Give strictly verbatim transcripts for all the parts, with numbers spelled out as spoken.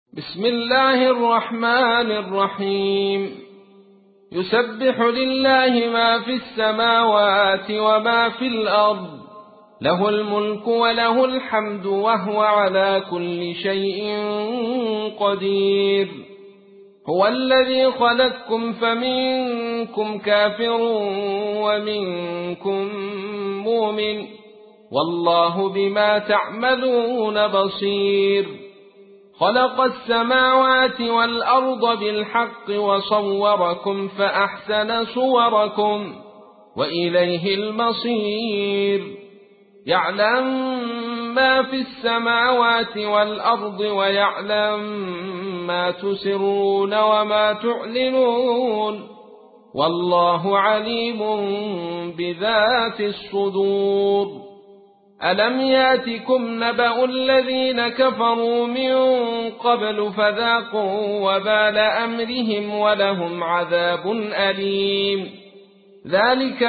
بسم الله الرحمن الرحيم. يسبح لله ما في السماوات وما في الأرض، له الملك وله الحمد وهو على كل شيء قدير. هو الذي خلقكم فمنكم كافر ومنكم مؤمن، والله بما تعملون بصير. خلق السماوات والأرض بالحق وصوركم فأحسن صوركم وإليه المصير. يعلم ما في السماوات والأرض ويعلم ما تسرون وما تعلنون، والله عليم بذات الصدور. ألم ياتكم نبأ الذين كفروا من قبل فذاقوا وبال أمرهم ولهم عذاب أليم. ذلك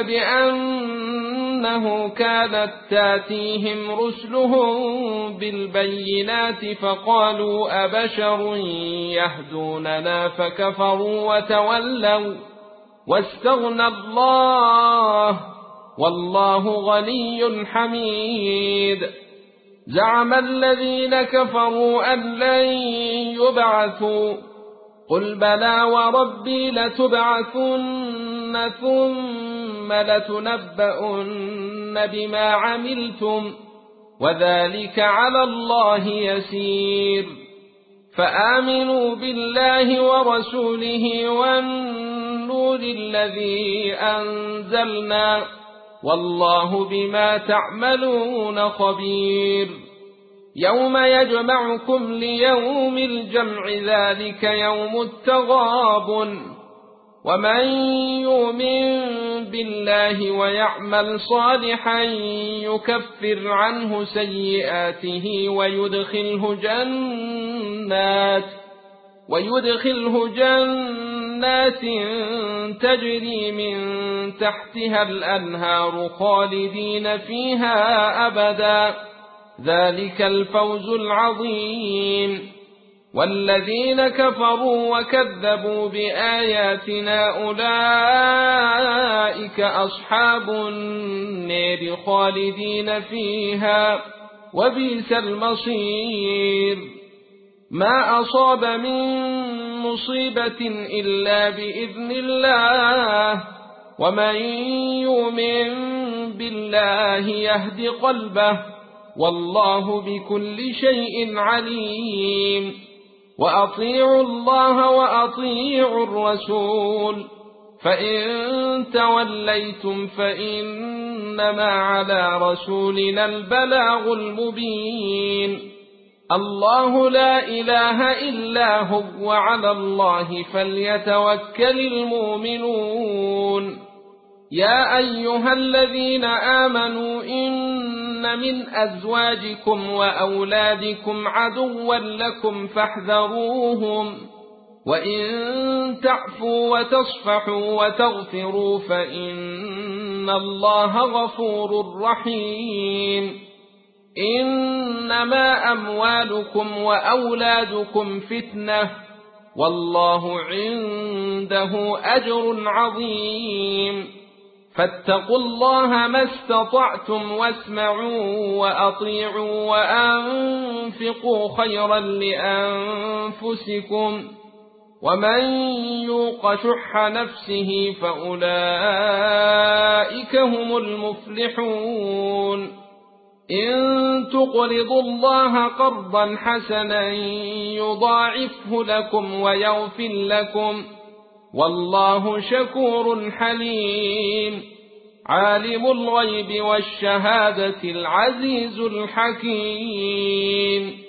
بأنه كانت تاتيهم رسلهم بالبينات فقالوا أبشر يهدوننا فكفروا وتولوا واستغنى الله والله غني حميد. زعم الذين كفروا أن لن يبعثوا، قل بلى وربي لتبعثن ثم لتنبؤن بما عملتم وذلك على الله يسير. فآمنوا بالله ورسوله والنور الذي أنزلنا، والله بما تعملون خبير. يوم يجمعكم ليوم الجمع ذلك يوم التغابن، ومن يؤمن بالله ويعمل صالحا يكفر عنه سيئاته ويدخله جنات ويدخله جنات تجري من تحتها الأنهار خالدين فيها أبدا، ذلك الفوز العظيم. والذين كفروا وكذبوا بآياتنا أولئك أصحاب النار خالدين فيها وبئس المصير. ما أصاب من مصيبة إلا بإذن الله، ومن يؤمن بالله يهد قلبه، والله بكل شيء عليم. وأطيعوا الله وأطيعوا الرسول، فإن توليتم فإنما على رسولنا البلاغ المبين. الله لا إله إلا هو وعلى الله فليتوكل المؤمنون. يا أيها الذين آمنوا إن من أزواجكم وأولادكم عدوا لكم فاحذروهم، وإن تعفوا وتصفحوا وتغفروا فإن الله غفور رحيم. إنما أموالكم وأولادكم فتنة، والله عنده أجر عظيم. فاتقوا الله ما استطعتم واسمعوا وأطيعوا وأنفقوا خيرا لأنفسكم، ومن يوق شح نفسه فأولئك هم المفلحون. إن تقرضوا الله قرضا حسنا يضاعفه لكم ويغفر لكم، والله شكور حليم. عالم الغيب والشهادة العزيز الحكيم.